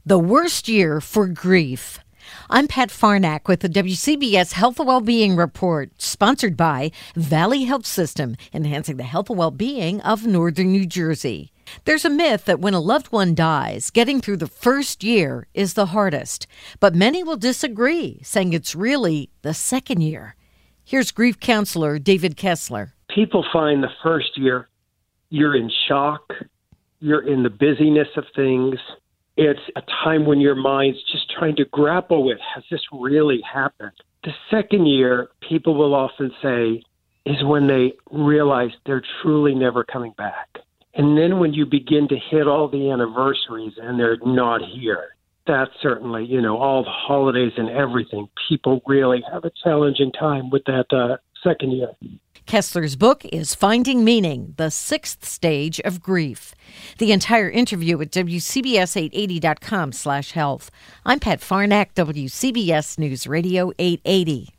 The worst year for grief. I'm Pat Farnack with the WCBS Health and Wellbeing Report, sponsored by Valley Health System, enhancing the health and well-being of Northern New Jersey. There's a myth that when a loved one dies, getting through the first year is the hardest. But many will disagree, saying it's really the second year. Here's grief counselor David Kessler. People find the first year, you're in shock, you're in the busyness of things. It's a time when your mind's just trying to grapple with, has this really happened? The second year, people will often say, is when they realize they're truly never coming back. And then when you begin to hit all the anniversaries and they're not here, that's certainly, all the holidays and everything, people really have a challenging time with that second year. Kessler's book is Finding Meaning, the Sixth Stage of Grief. The entire interview at WCBS880.com/health. I'm Pat Farnack, WCBS News Radio 880.